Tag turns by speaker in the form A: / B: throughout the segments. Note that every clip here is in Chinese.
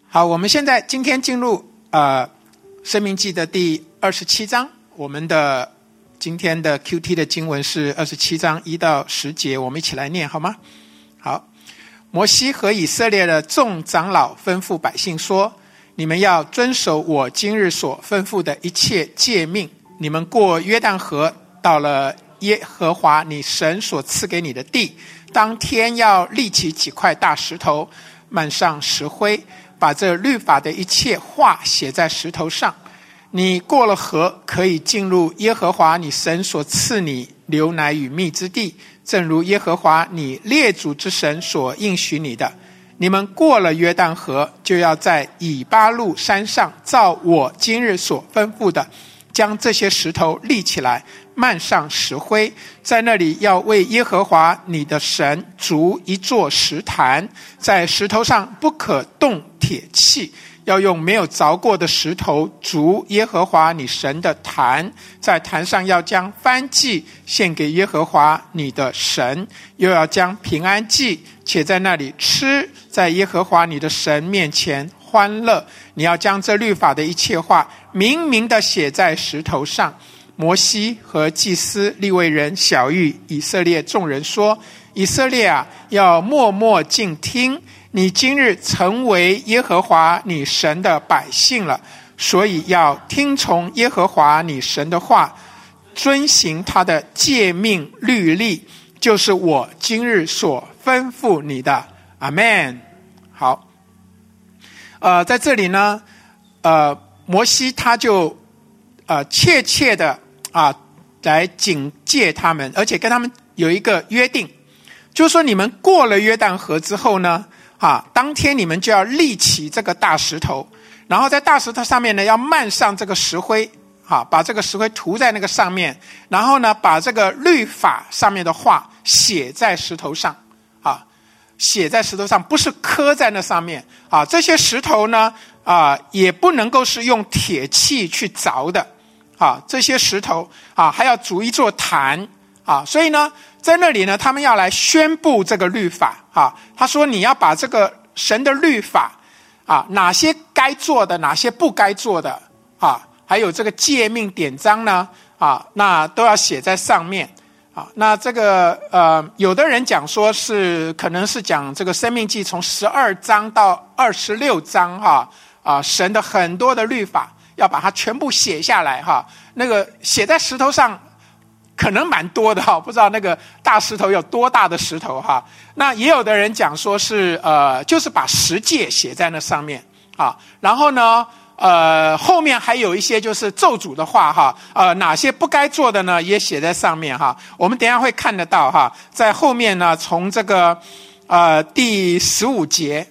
A: 好，我们今天进入申命记的第27章，我们的今天的 QT 的经文是27章1到10节，我们一起来念好吗？好，摩西和以色列的众长老吩咐百姓说，你们要遵守我今日所吩咐的一切诫命，你们过约旦河，到了耶和华你神所赐给你的地，当天要立起几块大石头，漫上石灰，把这律法的一切话写在石头上。你过了河，可以进入耶和华你神所赐你流奶与蜜之地，正如耶和华你列祖之神所应许你的。你们过了约旦河，就要在以巴路山上，照我今日所吩咐的，将这些石头立起来，漫上石灰，在那里要为耶和华你的神筑一座石坛，在石头上不可动铁器，要用没有凿过的石头筑耶和华你神的坛，在坛上要将燔祭献给耶和华你的神，又要将平安祭，且在那里吃，在耶和华你的神面前欢乐。你要将这律法的一切话明明地写在石头上。摩西和祭司利未人晓谕以色列众人说，以色列啊，要默默静听，你今日成为耶和华你神的百姓了，所以要听从耶和华你神的话，遵行他的诫命律例，就是我今日所吩咐你的。阿们。好，在这里呢，摩西他就切切的来警戒他们，而且跟他们有一个约定，就是说你们过了约旦河之后呢，当天你们就要立起这个大石头，然后在大石头上面呢要漫上这个石灰，把这个石灰涂在那个上面，然后呢把这个律法上面的话写在石头上，写在石头上，不是刻在那上面这些石头呢也不能够是用铁器去凿的这些石头还要筑一座坛所以呢在那里呢他们要来宣布这个律法他说你要把这个神的律法哪些该做的，哪些不该做的还有这个诫命典章呢那都要写在上面那这个有的人讲说是可能是讲这个申命记从12章到26章神的很多的律法要把它全部写下来那个写在石头上可能蛮多的不知道那个大石头有多大的石头那也有的人讲说是就是把十诫写在那上面然后呢后面还有一些就是咒诅的话哪些不该做的呢也写在上面我们等一下会看得到在后面呢从这个第15节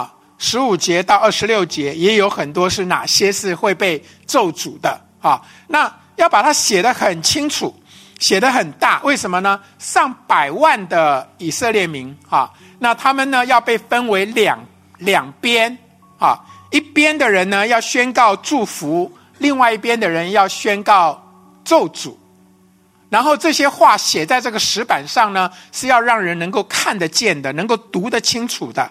A: 15节到26节也有很多是哪些是会被咒诅的那要把它写得很清楚，写得很大，为什么呢？上百万的以色列民那他们呢要被分为两边一边的人呢要宣告祝福，另外一边的人要宣告咒诅，然后这些话写在这个石板上呢是要让人能够看得见的，能够读得清楚的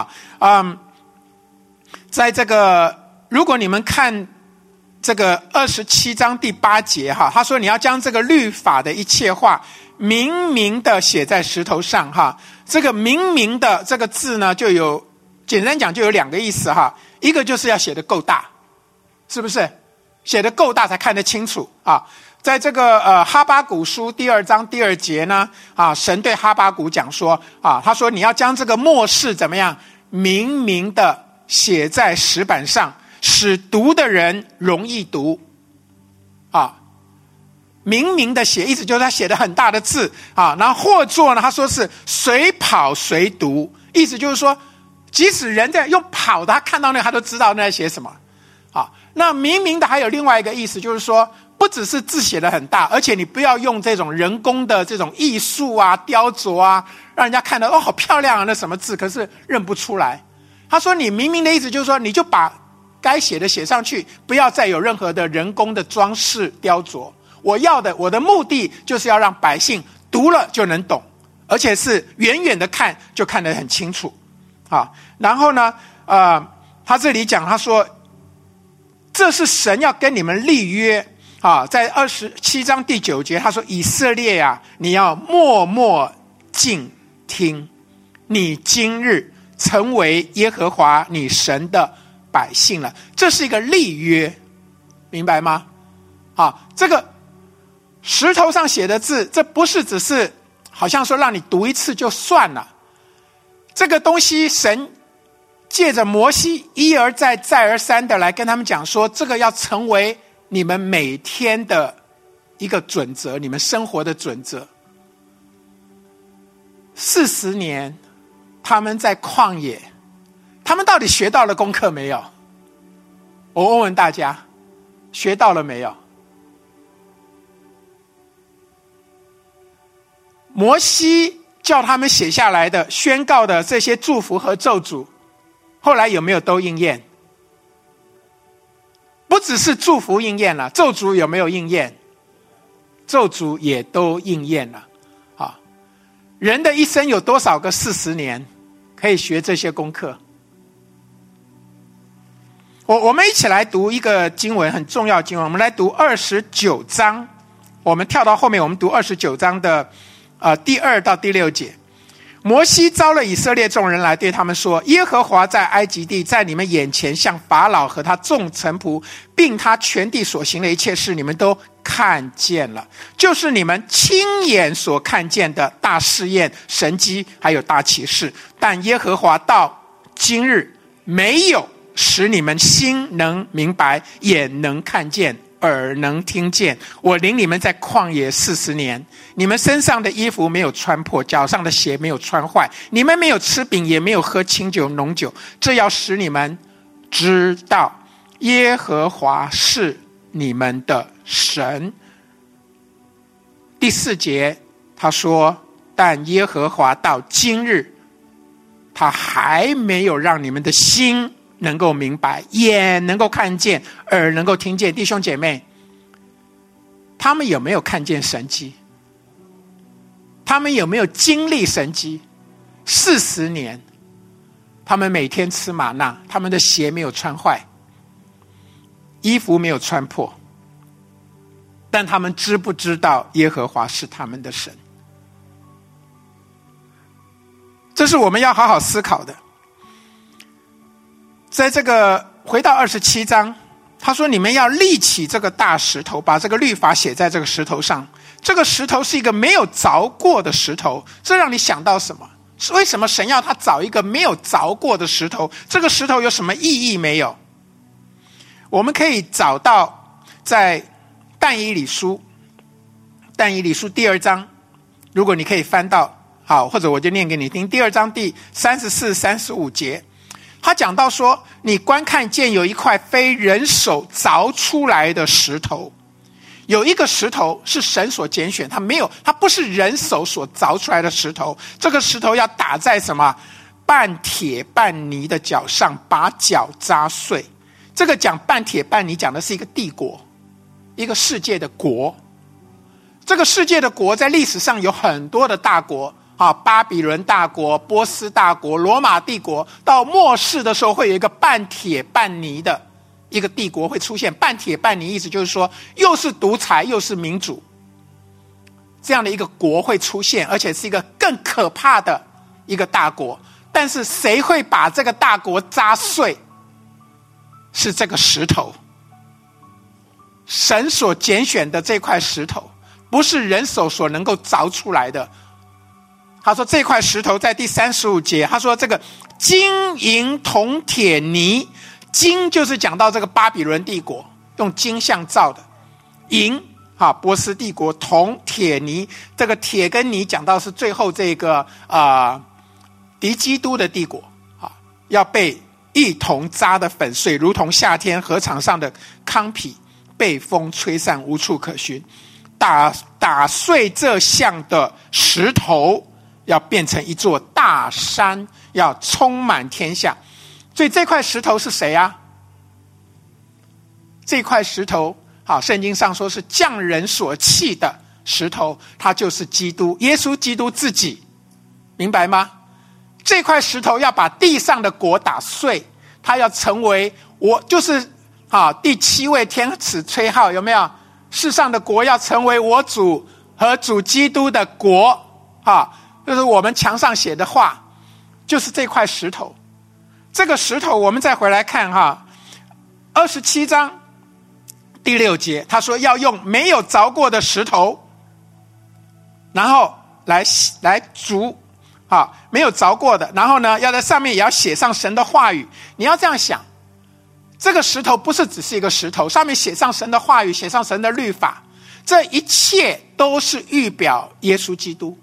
A: 在这个如果你们看这个27章第8节他说你要将这个律法的一切话明明的写在石头上这个明明的这个字呢就有简单讲就有两个意思一个就是要写得够大，是不是写得够大才看得清楚在这个哈巴谷书第2章第2节呢神对哈巴谷讲说他说你要将这个默示怎么样明明的写在石板上，使读的人容易读明明的写，意思就是他写的很大的字然后或作呢他说是随跑随读，意思就是说即使人在用跑的，他看到那个他都知道那在写什么那明明的还有另外一个意思，就是说不只是字写得很大，而且你不要用这种人工的这种艺术雕琢让人家看到好漂亮那什么字，可是认不出来。他说你明明的意思就是说你就把该写的写上去，不要再有任何的人工的装饰雕琢，我的目的就是要让百姓读了就能懂，而且是远远的看就看得很清楚然后呢他这里讲，他说这是神要跟你们立约啊，在27章第9节他说，以色列啊，你要默默静听，你今日成为耶和华你神的百姓了。这是一个立约，明白吗？这个石头上写的字，这不是只是好像说让你读一次就算了，这个东西神借着摩西一而再再而三的来跟他们讲说，这个要成为你们每天的一个准则，你们生活的准则。40年他们在旷野，他们到底学到了功课没有？我问问大家，学到了没有？摩西叫他们写下来的宣告的这些祝福和咒诅，后来有没有都应验？不只是祝福应验了，咒诅有没有应验？咒诅也都应验了。人的一生有多少个40年可以学这些功课？我们一起来读一个经文，很重要的经文，我们来读29章，我们跳到后面，我们读29章的第2到第6节。摩西召了以色列众人来，对他们说，耶和华在埃及地在你们眼前向法老和他众臣仆并他全地所行的一切事，你们都看见了，就是你们亲眼所看见的大试验、神迹还有大奇事。但耶和华到今日没有使你们心能明白，眼能看见，耳能听见。我领你们在旷野40年，你们身上的衣服没有穿破，脚上的鞋没有穿坏，你们没有吃饼，也没有喝清酒浓酒，这要使你们知道耶和华是你们的神。第4节他说，但耶和华到今日他还没有让你们的心能够明白，眼能够看见，耳能够听见。弟兄姐妹，他们有没有看见神迹？他们有没有经历神迹？40年他们每天吃玛纳，他们的鞋没有穿坏，衣服没有穿破，但他们知不知道耶和华是他们的神？这是我们要好好思考的。在这个回到27章，他说你们要立起这个大石头，把这个律法写在这个石头上。这个石头是一个没有凿过的石头，这让你想到什么？为什么神要他找一个没有凿过的石头？这个石头有什么意义没有？我们可以找到在但以理书第2章，如果你可以翻到好，或者我就念给你听。第2章第34、35节，他讲到说，你观看见有一块非人手凿出来的石头，有一个石头是神所拣选，它不是人手所凿出来的石头。这个石头要打在什么？半铁半泥的脚上，把脚扎碎。这个讲半铁半泥，讲的是一个帝国，一个世界的国。这个世界的国在历史上有很多的大国，巴比伦大国、波斯大国、罗马帝国。到末世的时候会有一个半铁半泥的一个帝国会出现。半铁半泥意思就是说，又是独裁又是民主，这样的一个国会出现，而且是一个更可怕的一个大国。但是谁会把这个大国扎碎？是这个石头，神所拣选的这块石头，不是人手所能够凿出来的。他说这块石头在第35节，他说这个金银铜铁泥，金就是讲到这个巴比伦帝国用金像造的，银波斯帝国，铜铁泥，这个铁跟泥讲到是最后这个敌基督的帝国要被一同扎得粉碎，如同夏天禾场上的糠皮被风吹散，无处可寻。打碎这像的石头，要变成一座大山，要充满天下。所以这块石头是谁啊？这块石头圣经上说是匠人所弃的石头，它就是基督，耶稣基督自己，明白吗？这块石头要把地上的国打碎， 他要成为我，就是第7位天使吹号，有没有？世上的国要成为我主和主基督的国，就是我们墙上写的话，就是这块石头。这个石头我们再回来看27章第6节，他说要用没有凿过的石头，然后来筑，没有凿过的，然后呢，要在上面也要写上神的话语。你要这样想，这个石头不是只是一个石头，上面写上神的话语，写上神的律法，这一切都是预表耶稣基督。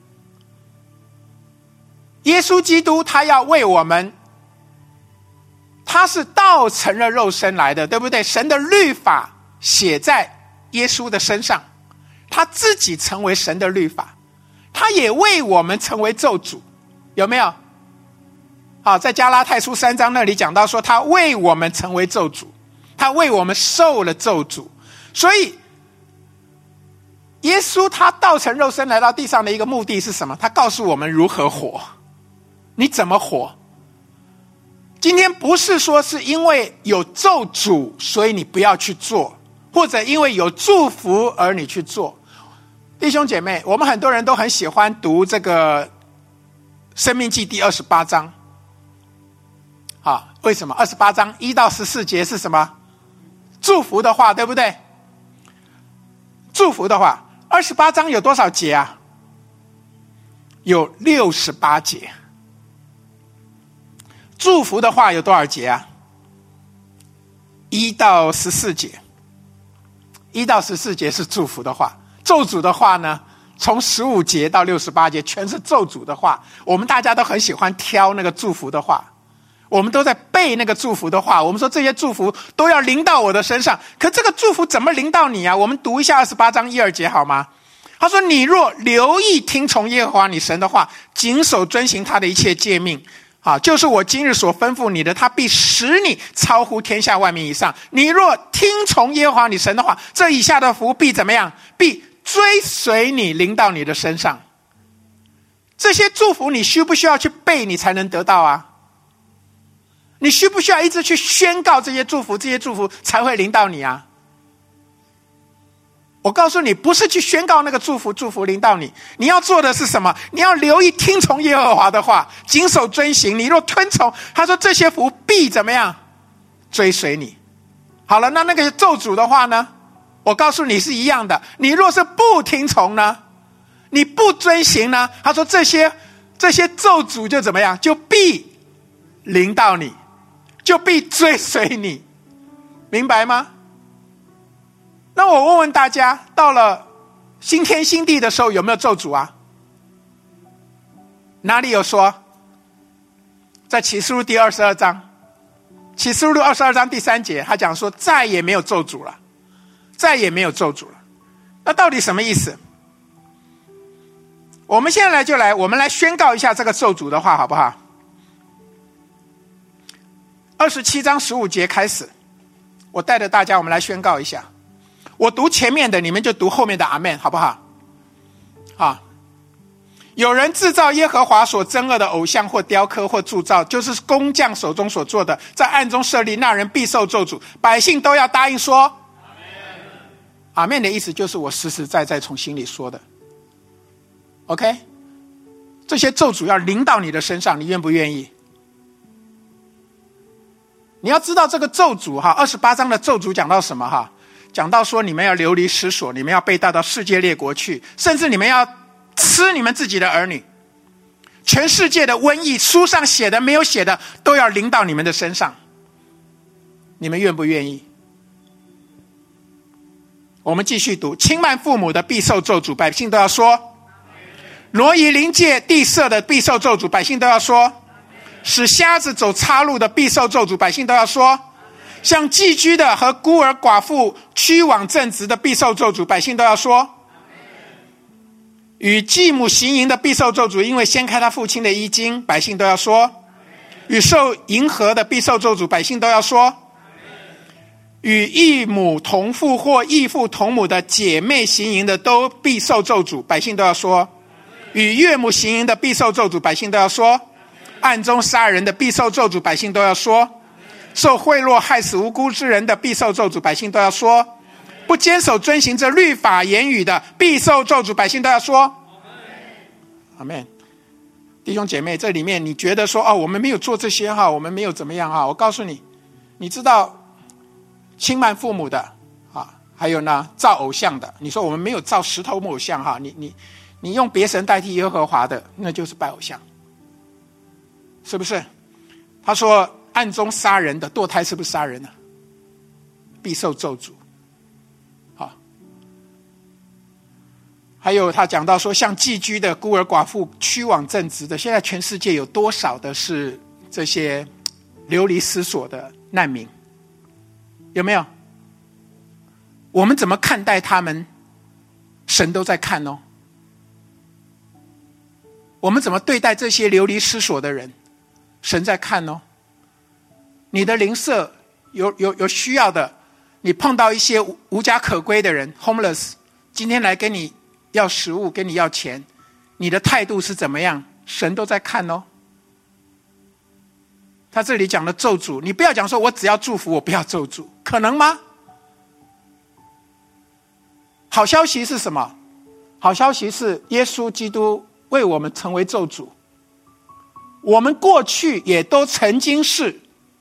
A: 耶稣基督他要为我们，他是道成了肉身来的，对不对？神的律法写在耶稣的身上，他自己成为神的律法，他也为我们成为咒诅，有没有？在加拉太书3章那里讲到说，他为我们成为咒诅，他为我们受了咒诅。所以耶稣他道成肉身来到地上的一个目的是什么？他告诉我们如何活，你怎么活。今天不是说是因为有咒诅所以你不要去做，或者因为有祝福而你去做。弟兄姐妹，我们很多人都很喜欢读这个申命记第28章。为什么？28章1到14节是什么？祝福的话，对不对？祝福的话。28章有多少节啊？有68节。祝福的话有多少节啊？1到14节。1到14节是祝福的话，咒诅的话呢，从15节到68节全是咒诅的话。我们大家都很喜欢挑那个祝福的话，我们都在背那个祝福的话，我们说这些祝福都要临到我的身上。可这个祝福怎么临到你啊？我们读一下28章1、2节好吗？他说，你若留意听从耶和华你神的话，谨守遵行他的一切诫命，就是我今日所吩咐你的，他必使你超乎天下万民以上。你若听从耶和华你神的话，这以下的福必怎么样？必追随你，临到你的身上。这些祝福你需不需要去背，你才能得到啊？你需不需要一直去宣告这些祝福，这些祝福才会临到你啊？我告诉你，不是去宣告那个祝福，祝福临到你。你要做的是什么？你要留意听从耶和华的话，谨守遵行。你若吞从，他说这些福必怎么样？追随你。好了，那个咒诅的话呢？我告诉你是一样的。你若是不听从呢？你不遵行呢？他说这些咒诅就怎么样？就必临到你，就必追随你，明白吗？那我问问大家，到了新天新地的时候有没有咒诅啊？哪里有说？在启示录第22章，启示录22章第3节，他讲说再也没有咒诅了，再也没有咒诅了。那到底什么意思？我们现在我们来宣告一下这个咒诅的话好不好？27章15节开始，我带着大家我们来宣告一下。我读前面的，你们就读后面的阿们，好不好？有人制造耶和华所憎恶的偶像或雕刻或铸造，就是工匠手中所做的，在暗中设立，那人必受咒诅。百姓都要答应说阿们的意思就是我实实在在从心里说的。 OK， 这些咒诅要临到你的身上，你愿不愿意？你要知道这个咒诅28章的咒诅讲到什么讲到说你们要流离失所，你们要被带到世界列国去，甚至你们要吃你们自己的儿女。全世界的瘟疫，书上写的没有写的都要临到你们的身上，你们愿不愿意？我们继续读，轻慢父母的必受咒诅，百姓都要说；挪移临界地设的必受咒诅，百姓都要说；使瞎子走岔路的必受咒诅，百姓都要说；像寄居的和孤儿寡妇屈枉正直的必受咒诅，百姓都要说；与继母行淫的必受咒诅，因为掀开他父亲的衣襟，百姓都要说；与受淫合的必受咒诅，百姓都要说；与异母同父或异父同母的姐妹行淫的都必受咒诅，百姓都要说；与岳母行淫的必受咒诅，百姓都要说；暗中杀人的必受咒诅，百姓都要说； 受贿赂害死无辜之人的，必受咒诅。百姓都要说，不坚守遵行这律法言语的，必受咒诅。百姓都要说，阿们。弟兄姐妹，这里面你觉得说我们没有做这些我们没有怎么样我告诉你，你知道轻慢父母的还有呢造偶像的，你说我们没有造石头木偶像你用别神代替耶和华的，那就是拜偶像，是不是？他说暗中杀人的堕胎是不是杀人呢？必受咒诅。还有他讲到说，像寄居的孤儿寡妇、屈枉正直的，现在全世界有多少的是这些流离失所的难民？有没有？我们怎么看待他们，神都在看哦。我们怎么对待这些流离失所的人，神在看哦。你的邻舍有需要的，你碰到一些无家可归的人 homeless， 今天来跟你要食物，跟你要钱，你的态度是怎么样？神都在看哦。他这里讲的咒诅，你不要讲说我只要祝福，我不要咒诅，可能吗？好消息是什么？好消息是耶稣基督为我们成为咒诅。我们过去也都曾经是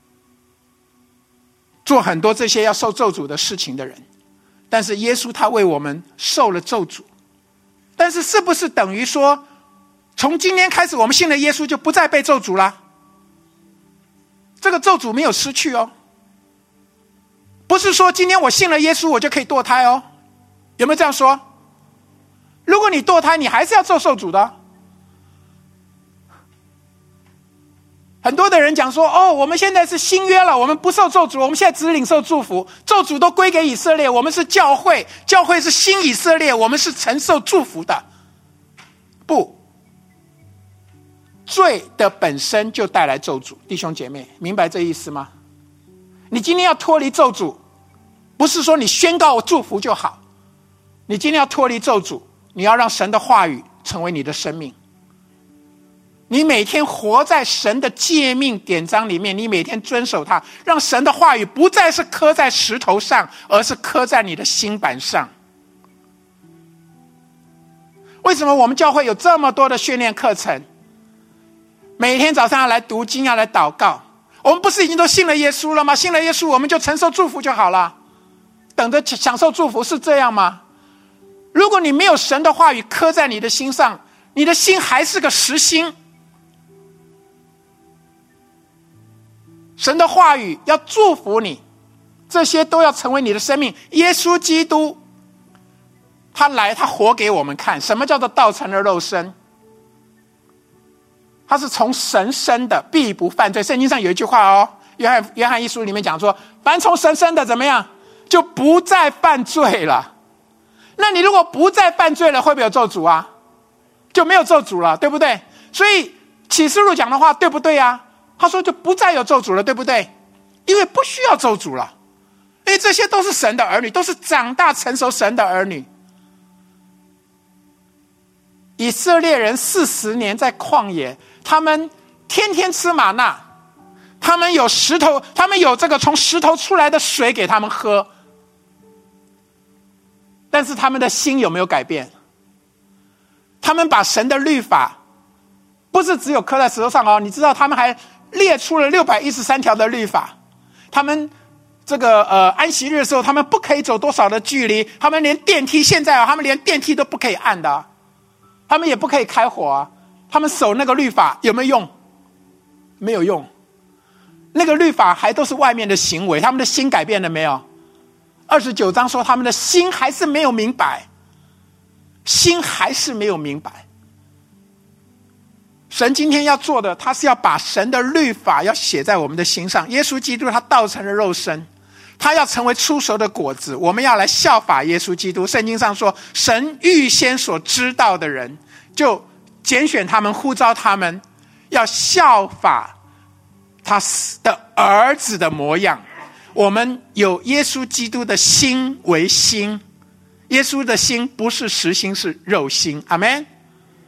A: 做很多这些要受咒诅的事情的人，但是耶稣他为我们受了咒诅。但是是不是等于说从今天开始我们信了耶稣就不再被咒诅了？这个咒诅没有失去哦。不是说今天我信了耶稣我就可以堕胎哦。有没有这样说？如果你堕胎你还是要受诅的。很多的人讲说我们现在是新约了，我们不受咒诅，我们现在只领受祝福，咒诅都归给以色列，我们是教会，教会是新以色列，我们是承受祝福的。不，罪的本身就带来咒诅。弟兄姐妹明白这意思吗？你今天要脱离咒诅，不是说你宣告祝福就好，你今天要脱离咒诅，你要让神的话语成为你的生命。你每天活在神的诫命典章里面，你每天遵守它，让神的话语不再是刻在石头上，而是刻在你的心板上。为什么我们教会有这么多的训练课程？每天早上要来读经，要来祷告。我们不是已经都信了耶稣了吗？信了耶稣我们就承受祝福就好了，等着享受祝福，是这样吗？如果你没有神的话语刻在你的心上，你的心还是个实心。神的话语要祝福你，这些都要成为你的生命。耶稣基督他来，他活给我们看，什么叫做道成了肉身？他是从神生的，必不犯罪。圣经上有一句话约翰一书里面讲说，凡从神生的怎么样，就不再犯罪了。那你如果不再犯罪了，会不会有咒诅啊？就没有咒诅了，对不对？所以启示录讲的话对不对啊？他说就不再有咒诅了，对不对？因为不需要咒诅了，因为这些都是神的儿女，都是长大成熟神的儿女。以色列人40年在旷野，他们天天吃玛纳，他们有石头，他们有这个从石头出来的水给他们喝，但是他们的心有没有改变？他们把神的律法不是只有刻在石头上你知道他们还列出了613条的律法。他们这个安息日的时候，他们不可以走多少的距离，他们连电梯现在他们连电梯都不可以按的，他们也不可以开火他们守那个律法有没有用？没有用。那个律法还都是外面的行为，他们的心改变了没有？29章说他们的心还是没有明白，心还是没有明白。神今天要做的，他是要把神的律法要写在我们的心上。耶稣基督他道成了肉身，他要成为初熟的果子，我们要来效法耶稣基督。圣经上说，神预先所知道的人，就拣选他们，呼召他们，要效法他的儿子的模样。我们有耶稣基督的心为心，耶稣的心不是实心，是肉心。阿们。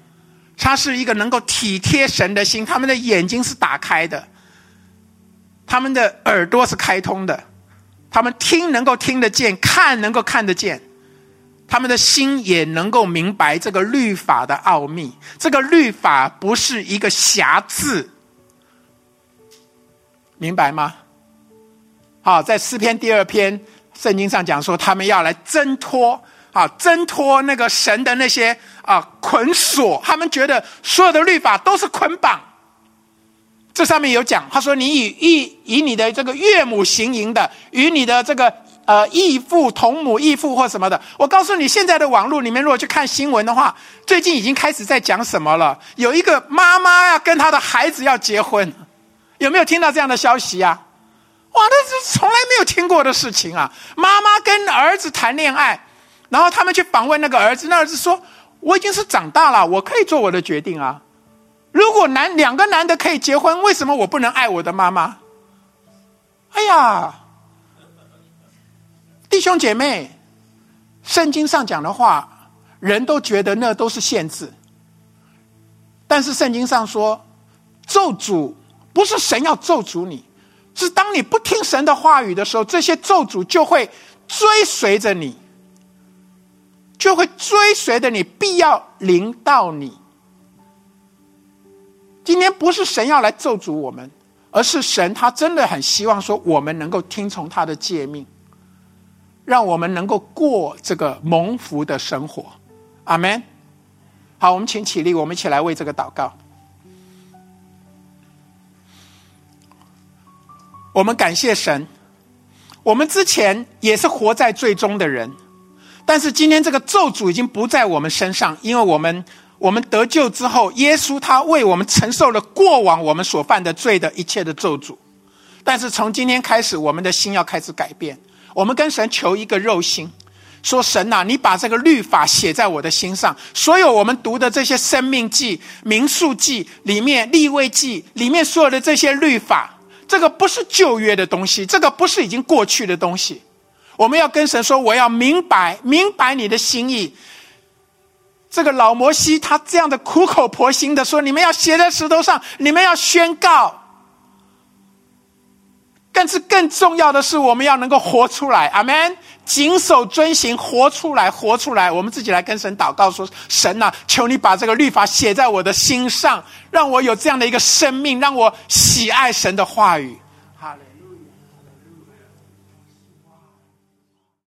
A: 他是一个能够体贴神的心，他们的眼睛是打开的， 他们的耳朵是开通的，他们听能够听得见，看能够看得见，他们的心也能够明白这个律法的奥秘。这个律法不是一个瑕疵，明白吗？好，在诗篇第2篇圣经上讲说，他们要来挣脱那个神的那些捆锁，他们觉得所有的律法都是捆绑。这上面有讲，他说你以你的这个岳母行淫的，与你的这个义父同母义父或什么的。我告诉你，现在的网络里面如果去看新闻的话，最近已经开始在讲什么了，有一个妈妈要跟她的孩子要结婚，有没有听到这样的消息啊？哇，那是从来没有听过的事情啊！妈妈跟儿子谈恋爱，然后他们去访问那个儿子，那儿子说：“我已经是长大了，我可以做我的决定啊。如果两个男的可以结婚，为什么我不能爱我的妈妈？”哎呀，弟兄姐妹，圣经上讲的话，人都觉得那都是限制，但是圣经上说，咒诅不是神要咒诅你。是当你不听神的话语的时候，这些咒诅就会追随着你，必要临到你。今天不是神要来咒诅我们，而是神他真的很希望说我们能够听从他的诫命，让我们能够过这个蒙福的生活。阿们。好，我们请起立，我们一起来为这个祷告。我们感谢神，我们之前也是活在罪中的人，但是今天这个咒诅已经不在我们身上，因为我们得救之后，耶稣他为我们承受了过往我们所犯的罪的一切的咒诅。但是从今天开始，我们的心要开始改变，我们跟神求一个肉心，说神啊，你把这个律法写在我的心上，所有我们读的这些生命记、民数记里面、利未记里面所有的这些律法，这个不是旧约的东西，这个不是已经过去的东西。我们要跟神说，我要明白你的心意。这个老摩西他这样的苦口婆心的说，你们要写在石头上，你们要宣告。但是更重要的是，我们要能够活出来。阿们。谨守遵行，活出来。我们自己来跟神祷告说，神啊，求你把这个律法写在我的心上，让我有这样的一个生命，让我喜爱神的话语。